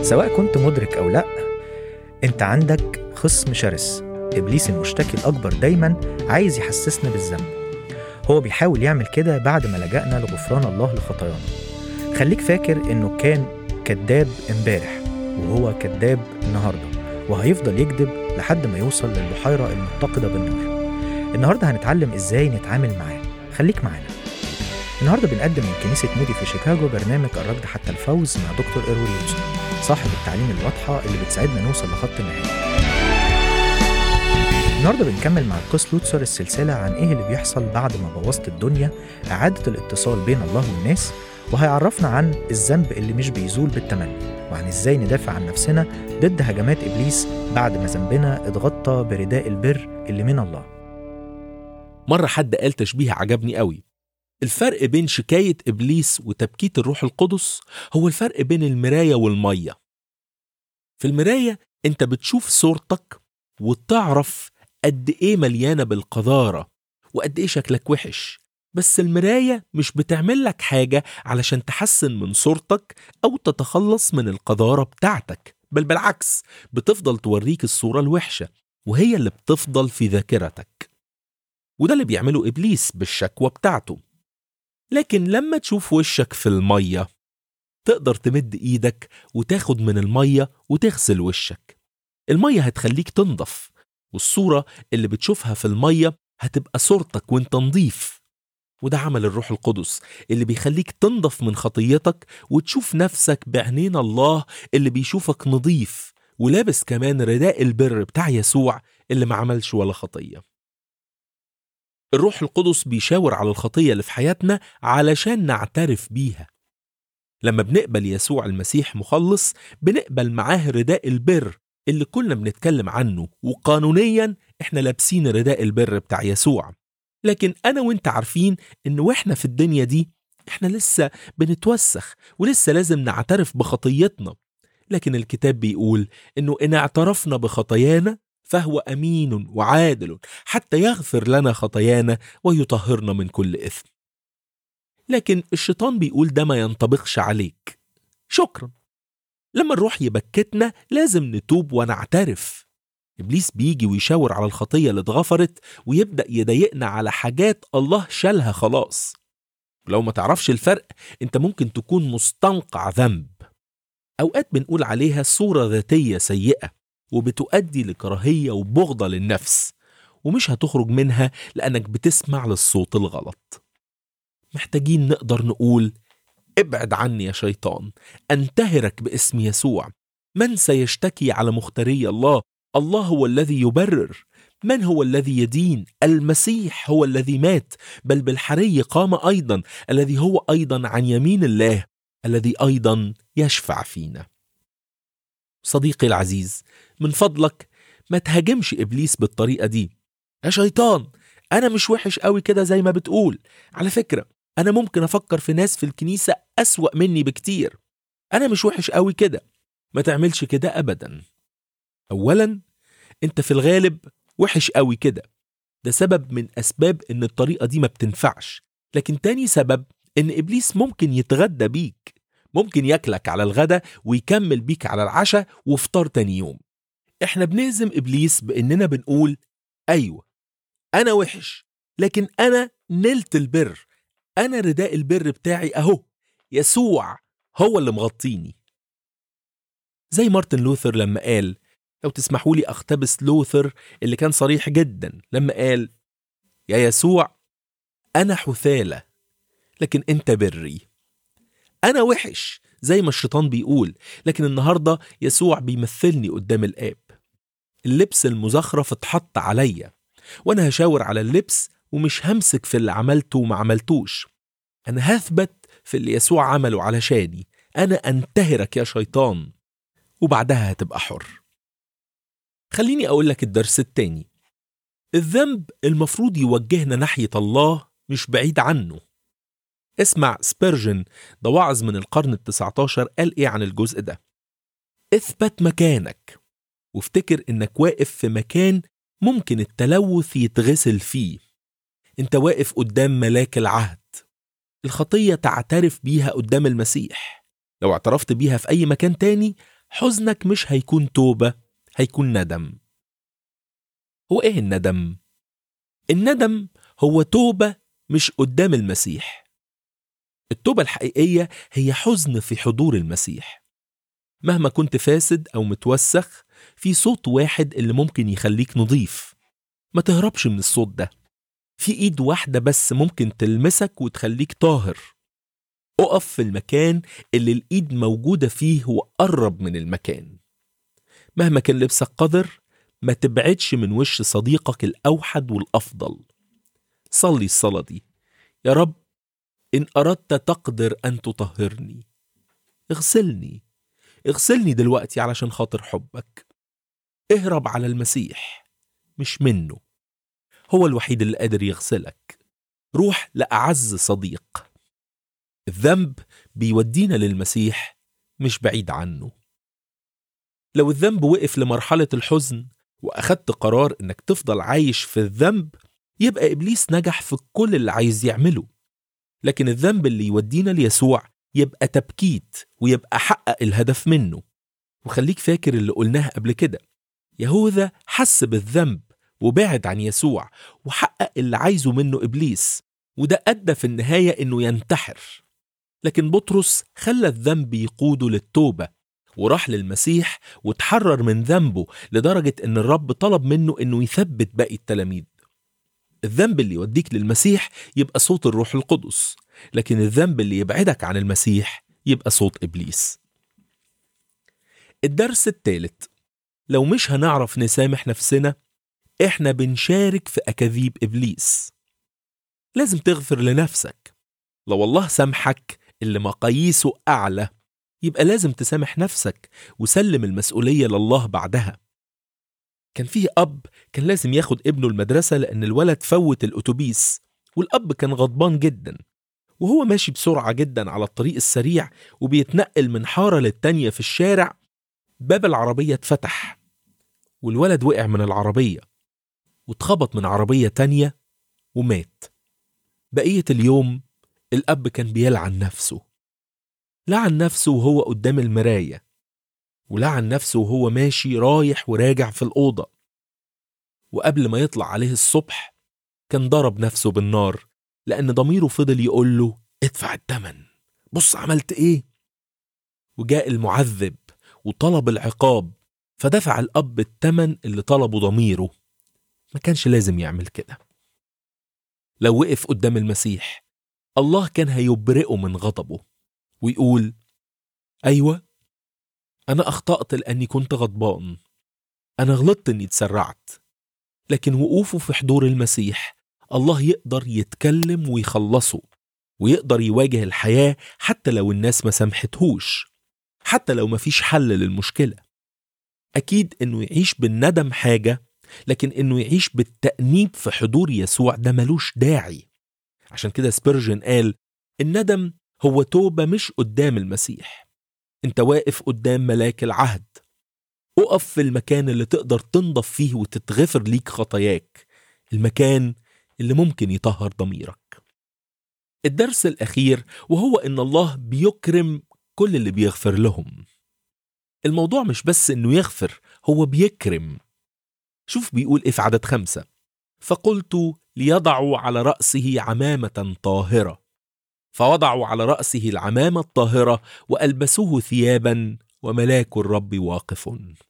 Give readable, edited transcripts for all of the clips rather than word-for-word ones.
سواء كنت مدرك أو لأ، أنت عندك خصم شرس. إبليس المشتكي الأكبر دايماً عايز يحسسنا بالذنب. هو بيحاول يعمل كده بعد ما لجأنا لغفران الله لخطايانا. خليك فاكر إنه كان كذاب امبارح وهو كذاب النهاردة، وهيفضل يكذب لحد ما يوصل للبحيرة المتقدة بالنار. النهاردة هنتعلم إزاي نتعامل معاه. خليك معانا. النهاردة بنقدم من كنيسة مودي في شيكاغو برنامج الركض حتى الفوز مع دكتور إيروين لوتسون، صاحب التعليم الواضحة اللي بتساعدنا نوصل لخط النهاية. النهاردة بنكمل مع القس لوتسر السلسلة عن إيه اللي بيحصل بعد ما بوظت الدنيا، إعادة الاتصال بين الله والناس، وهيعرفنا عن الذنب اللي مش بيزول بالتمني، وعن إزاي ندافع عن نفسنا ضد هجمات إبليس بعد ما ذنبنا اتغطى برداء البر اللي من الله. مرة حد قال تشبيه عجبني قوي. الفرق بين شكاية إبليس وتبكيت الروح القدس هو الفرق بين المراية والمية. في المراية أنت بتشوف صورتك وتعرف قد إيه مليانة بالقذارة وقد إيه شكلك وحش، بس المراية مش بتعمل لك حاجة علشان تحسن من صورتك أو تتخلص من القذارة بتاعتك، بل بالعكس بتفضل توريك الصورة الوحشة، وهي اللي بتفضل في ذاكرتك. وده اللي بيعمله إبليس بالشكوى بتاعته. لكن لما تشوف وشك في المية تقدر تمد إيدك وتاخد من المية وتغسل وشك. المية هتخليك تنضف، والصورة اللي بتشوفها في المية هتبقى صورتك وانت نضيف. وده عمل الروح القدس اللي بيخليك تنضف من خطيتك وتشوف نفسك بعينين الله اللي بيشوفك نضيف ولابس كمان رداء البر بتاع يسوع اللي ما عملش ولا خطية. الروح القدس بيشاور على الخطية اللي في حياتنا علشان نعترف بيها. لما بنقبل يسوع المسيح مخلص بنقبل معاه رداء البر اللي كلنا بنتكلم عنه، وقانونيا احنا لابسين رداء البر بتاع يسوع. لكن أنا وانت عارفين إن واحنا في الدنيا دي احنا لسه بنتوسخ ولسه لازم نعترف بخطيتنا. لكن الكتاب بيقول إنه إن اعترفنا بخطايانا فهو أمين وعادل حتى يغفر لنا خطايانا ويطهرنا من كل إثم. لكن الشيطان بيقول ده ما ينطبقش عليك. شكرا. لما الروح يبكتنا لازم نتوب ونعترف. إبليس بيجي ويشاور على الخطية اللي اتغفرت ويبدأ يضايقنا على حاجات الله شالها خلاص. لو ما تعرفش الفرق انت ممكن تكون مستنقع ذنب. أوقات بنقول عليها صورة ذاتية سيئة وبتؤدي لكراهية وبغضة للنفس، ومش هتخرج منها لأنك بتسمع للصوت الغلط. محتاجين نقدر نقول ابعد عني يا شيطان، أنتهرك باسم يسوع. من سيشتكي على مختاري الله؟ الله هو الذي يبرر. من هو الذي يدين؟ المسيح هو الذي مات، بل بالحري قام أيضا، الذي هو أيضا عن يمين الله، الذي أيضا يشفع فينا. صديقي العزيز، من فضلك ما تهاجمش إبليس بالطريقة دي. يا شيطان، أنا مش وحش قوي كده زي ما بتقول. على فكرة أنا ممكن أفكر في ناس في الكنيسة أسوأ مني بكتير. أنا مش وحش قوي كده. ما تعملش كده أبدا. أولا أنت في الغالب وحش قوي كده، ده سبب من أسباب إن الطريقة دي ما بتنفعش. لكن تاني سبب إن إبليس ممكن يتغدى بيك، ممكن ياكلك على الغدا ويكمل بيك على العشاء وفطار تاني يوم. إحنا بنهزم إبليس بإننا بنقول أيوة أنا وحش، لكن أنا نلت البر. أنا رداء البر بتاعي أهو، يسوع هو اللي مغطيني. زي مارتن لوثر لما قال، لو تسمحوا لي أختبس لوثر اللي كان صريح جدا لما قال: يا يسوع أنا حثالة لكن أنت بري. أنا وحش زي ما الشيطان بيقول، لكن النهاردة يسوع بيمثلني قدام الآب. اللبس المزخرف اتحط عليا، وأنا هشاور على اللبس ومش همسك في اللي عملته وما عملتوش. أنا هثبت في اللي يسوع عمله علشاني. أنا أنتهرك يا شيطان، وبعدها هتبقى حر. خليني أقول لك الدرس التاني. الذنب المفروض يوجهنا ناحية الله مش بعيد عنه. اسمع سبيرجن، ده واعظ من القرن ال19، قال إيه عن الجزء ده؟ اثبت مكانك وافتكر إنك واقف في مكان ممكن التلوث يتغسل فيه. انت واقف قدام ملاك العهد. الخطية تعترف بيها قدام المسيح. لو اعترفت بيها في أي مكان تاني حزنك مش هيكون توبة، هيكون ندم. هو إيه الندم؟ الندم هو توبة مش قدام المسيح. التوبة الحقيقية هي حزن في حضور المسيح. مهما كنت فاسد أو متوسخ، في صوت واحد اللي ممكن يخليك نظيف. ما تهربش من الصوت ده. في إيد واحدة بس ممكن تلمسك وتخليك طاهر. اقف في المكان اللي الإيد موجودة فيه وقرب من المكان. مهما كان لبسك قذر، ما تبعدش من وش صديقك الأوحد والأفضل. صلي الصلاة دي: يا رب، إن أردت تقدر أن تطهرني، اغسلني دلوقتي علشان خاطر حبك. اهرب على المسيح مش منه، هو الوحيد اللي قادر يغسلك. روح لأعز صديق. الذنب بيودينا للمسيح، مش بعيد عنه. لو الذنب وقف لمرحلة الحزن وأخدت قرار إنك تفضل عايش في الذنب، يبقى إبليس نجح في كل اللي عايز يعمله. لكن الذنب اللي يودينا ليسوع يبقى تبكيت ويبقى حقق الهدف منه. وخليك فاكر اللي قلناه قبل كده: يهوذا حس بالذنب وبعد عن يسوع وحقق اللي عايزه منه إبليس، وده أدى في النهاية إنه ينتحر. لكن بطرس خلى الذنب يقوده للتوبة وراح للمسيح وتحرر من ذنبه، لدرجة إن الرب طلب منه إنه يثبت باقي التلاميذ. الذنب اللي يوديك للمسيح يبقى صوت الروح القدس، لكن الذنب اللي يبعدك عن المسيح يبقى صوت إبليس. الدرس الثالث: لو مش هنعرف نسامح نفسنا، إحنا بنشارك في أكاذيب إبليس. لازم تغفر لنفسك. لو الله سامحك اللي مقاييسه أعلى، يبقى لازم تسامح نفسك وسلم المسؤولية لله بعدها. كان فيه أب كان لازم ياخد ابنه المدرسة لأن الولد فوت الأتوبيس، والأب كان غضبان جدا. وهو ماشي بسرعة جدا على الطريق السريع وبيتنقل من حارة للتانية في الشارع، باب العربية اتفتح والولد وقع من العربية واتخبط من عربية تانية ومات. بقية اليوم الأب كان بيلعن نفسه. لعن نفسه وهو قدام المراية، ولعن نفسه وهو ماشي رايح وراجع في الأوضة. وقبل ما يطلع عليه الصبح كان ضرب نفسه بالنار، لأن ضميره فضل يقول له: ادفع الثمن، بص عملت ايه. وجاء المعذب وطلب العقاب، فدفع الأب الثمن اللي طلبه ضميره. ما كانش لازم يعمل كده. لو وقف قدام المسيح، الله كان هيبرئه من غضبه ويقول: أيوة، أنا أخطأت لأني كنت غضبان، أنا غلطت أني اتسرعت. لكن وقوفه في حضور المسيح، الله يقدر يتكلم ويخلصه، ويقدر يواجه الحياة حتى لو الناس ما سامحتهوش، حتى لو ما فيش حل للمشكلة. أكيد أنه يعيش بالندم حاجة، لكن أنه يعيش بالتأنيب في حضور يسوع ده ملوش داعي. عشان كده سبيرجن قال: الندم هو توبة مش قدام المسيح، انت واقف قدام ملاك العهد. اقف في المكان اللي تقدر تنضف فيه وتتغفر ليك خطاياك، المكان اللي ممكن يطهر ضميرك. الدرس الأخير وهو إن الله بيكرم كل اللي بيغفر لهم. الموضوع مش بس إنه يغفر، هو بيكرم. شوف بيقول إيه في عدد 5: فقلت ليضعوا على رأسه عمامة طاهرة، فوضعوا على رأسه العمامة الطاهرة وألبسوه ثيابا وملاك الرب واقف.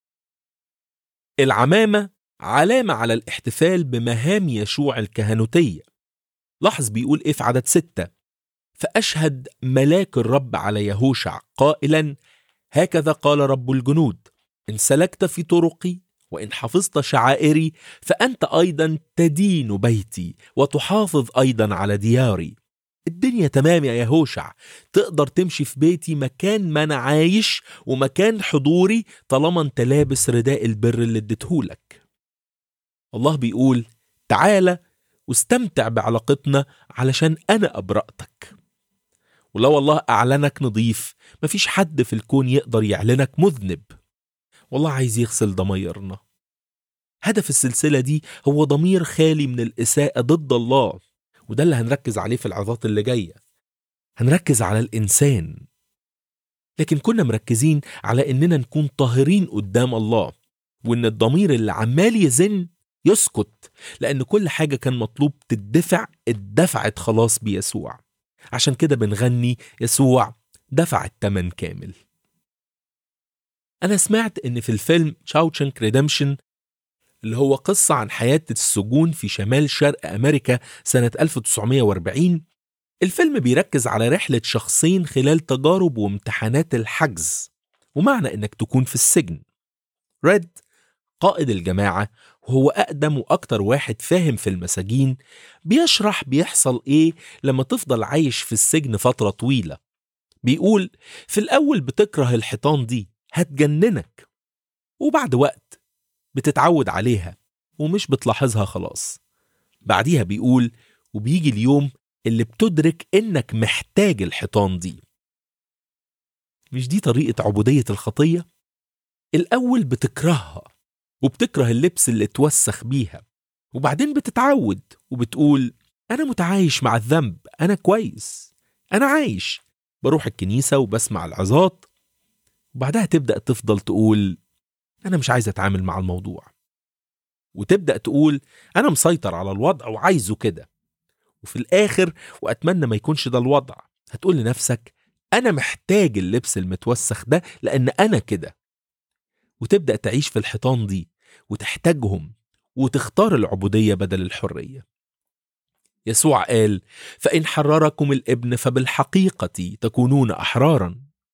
العمامة علامة على الاحتفال بمهام يشوع الكهنوتية. لاحظ بيقول إيه في عدد 6: فأشهد ملاك الرب على يهوشع قائلا: هكذا قال رب الجنود، إن سلكت في طرقي وإن حفظت شعائري فأنت أيضا تدين بيتي وتحافظ أيضا على دياري. الدنيا تمام يا يهوشع، تقدر تمشي في بيتي مكان ما أنا عايش ومكان حضوري، طالما أنت لابس رداء البر اللي اديتهولك. الله بيقول: تعالى واستمتع بعلاقتنا علشان أنا أبرأتك. ولو الله أعلنك نظيف، مفيش حد في الكون يقدر يعلنك مذنب. والله عايز يغسل ضميرنا. هدف السلسلة دي هو ضمير خالي من الإساءة ضد الله، وده اللي هنركز عليه في العظات اللي جاية. هنركز على الإنسان. لكن كنا مركزين على إننا نكون طاهرين قدام الله، وإن الضمير اللي عمال يزن يسكت، لأن كل حاجة كان مطلوب تدفع اتدفعت خلاص بيسوع. عشان كده بنغني يسوع دفع الثمن كامل. أنا سمعت إن في الفيلم شاوشانك ريدمشن، اللي هو قصة عن حياة السجون في شمال شرق أمريكا سنة 1940، الفيلم بيركز على رحلة شخصين خلال تجارب وامتحانات الحجز ومعنى إنك تكون في السجن. ريد قائد الجماعة، وهو أقدم وأكتر واحد فاهم في المساجين، بيشرح بيحصل إيه لما تفضل عايش في السجن فترة طويلة. بيقول في الأول بتكره الحيطان دي، هتجننك، وبعد وقت بتتعود عليها ومش بتلاحظها خلاص. بعديها بيقول وبيجي اليوم اللي بتدرك إنك محتاج الحيطان دي. مش دي طريقة عبودية الخطية؟ الأول بتكرهها وبتكره اللبس اللي اتوسخ بيها، وبعدين بتتعود وبتقول أنا متعايش مع الذنب، أنا كويس، أنا عايش، بروح الكنيسة وبسمع العظات. وبعدها تبدأ تفضل تقول أنا مش عايز أتعامل مع الموضوع، وتبدأ تقول أنا مسيطر على الوضع وعايزه كده. وفي الآخر، وأتمنى ما يكونش ده الوضع، هتقول لنفسك أنا محتاج اللبس المتوسخ ده لأن أنا كده، وتبدأ تعيش في الحيطان دي وتحتاجهم وتختار العبودية بدل الحرية. يسوع قال فإن حرركم الابن فبالحقيقة تكونون أحرارا.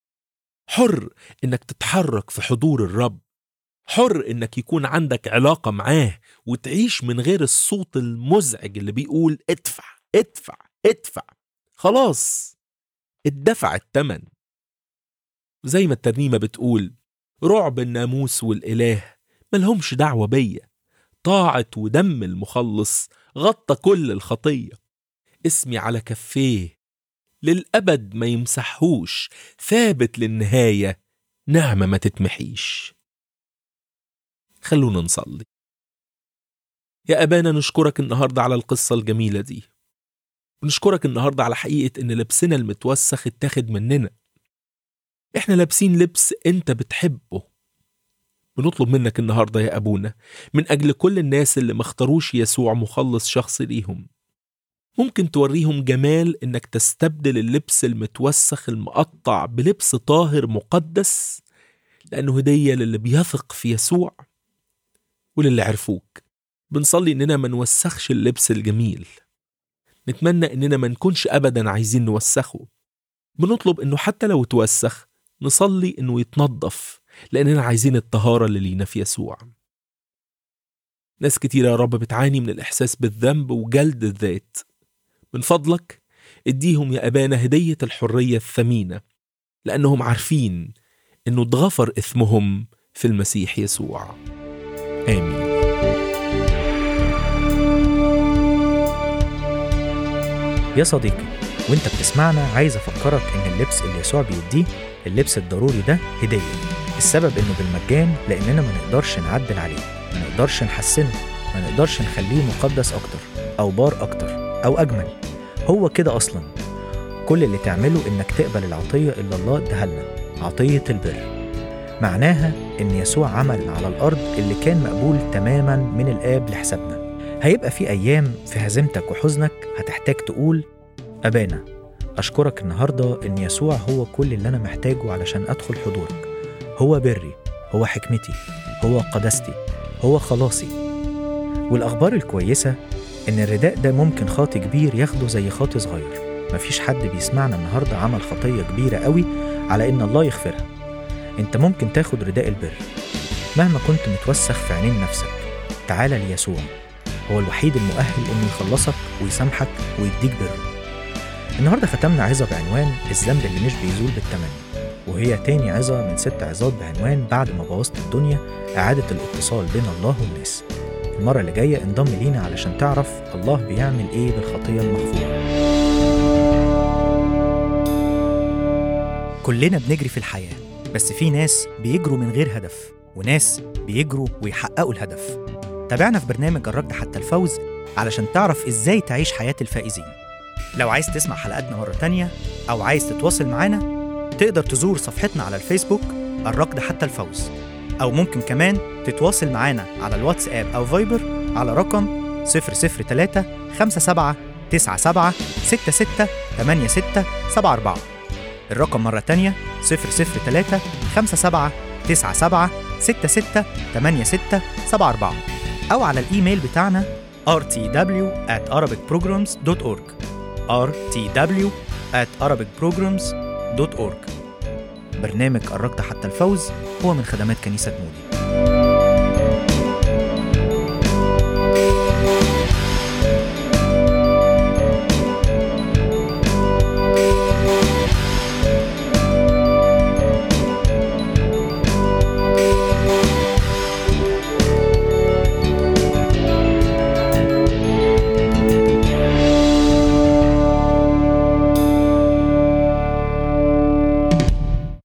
حر إنك تتحرك في حضور الرب، حر إنك يكون عندك علاقة معاه وتعيش من غير الصوت المزعج اللي بيقول ادفع ادفع ادفع. خلاص اتدفع الثمن. زي ما الترنيمة بتقول رعب الناموس والإله ملهمش دعوة بيا، طاعة ودم المخلص غطى كل الخطية، اسمي على كفيه للأبد ما يمسحوش، ثابت للنهاية نعمة ما تتمحيش. خلونا نصلي. يا أبانا نشكرك النهاردة على القصة الجميلة دي، ونشكرك النهاردة على حقيقة إن لبسنا المتوسخ اتاخد مننا. إحنا لابسين لبس أنت بتحبه. بنطلب منك النهاردة يا أبونا من أجل كل الناس اللي ما اختاروش يسوع مخلص شخصي ليهم، ممكن توريهم جمال إنك تستبدل اللبس المتوسخ المقطع بلبس طاهر مقدس، لأنه هدية للي بيثق في يسوع وللي عرفوك. بنصلي إننا ما نوسخش اللبس الجميل، نتمنى إننا ما نكونش أبدا عايزين نوسخه. بنطلب إنه حتى لو توسخ نصلي إنه يتنظف، لأننا عايزين الطهارة اللي لينا في يسوع. ناس كتيرة يا رب بتعاني من الإحساس بالذنب وجلد الذات، من فضلك اديهم يا أبانا هدية الحرية الثمينة، لأنهم عارفين إنه اتغفر إثمهم في المسيح يسوع. آمين. يا صديقي، وانت بتسمعنا عايز أفكرك إن اللبس اللي يسوع بيديه، اللبس الضروري ده هدية. السبب إنه بالمجان لأننا ما نقدرش نعدل عليه، ما نقدرش نحسنه، ما نقدرش نخليه مقدس أكتر أو بار أكتر أو أجمل. هو كده أصلا. كل اللي تعمله إنك تقبل العطية اللي الله اداها لنا، عطية البر. معناها إن يسوع عمل على الأرض اللي كان مقبول تماما من الآب لحسابنا. هيبقى في أيام في هزيمتك وحزنك هتحتاج تقول أبانا أشكرك النهاردة إن يسوع هو كل اللي أنا محتاجه علشان أدخل حضورك. هو بري، هو حكمتي، هو قداستي، هو خلاصي. والأخبار الكويسة إن الرداء ده ممكن خاطي كبير ياخده زي خاطي صغير. مفيش حد بيسمعنا النهاردة عمل خطية كبيرة قوي على إن الله يغفرها. أنت ممكن تاخد رداء البر مهما كنت متوسخ في عينين نفسك. تعال ليسوع، هو الوحيد المؤهل إنه يخلصك ويسامحك ويديك بره. النهاردة ختمنا عظة بعنوان الذنب اللي مش بيزول بالتمن، وهي تاني عظة من 6 عظات بعنوان بعد ما بوظت الدنيا إعادة الاتصال بين الله والناس. المرة اللي جاية انضم لينا علشان تعرف الله بيعمل ايه بالخطية المغفورة. كلنا بنجري في الحياة، بس في ناس بيجروا من غير هدف وناس بيجروا ويحققوا الهدف. تابعنا في برنامج الركض حتى الفوز علشان تعرف ازاي تعيش حياة الفائزين. لو عايز تسمع حلقاتنا مرة تانية أو عايز تتواصل معانا تقدر تزور صفحتنا على الفيسبوك الركض حتى الفوز، أو ممكن كمان تتواصل معنا على الواتساب أو فايبر على رقم 003 57 97 66 86 74. الرقم مرة تانية 003 57 97 66 86 74، أو على الإيميل بتاعنا rtw@arabicprograms.org rtw@arabicprograms.org. برنامج الركض حتى الفوز هو من خدمات كنيسة مودي.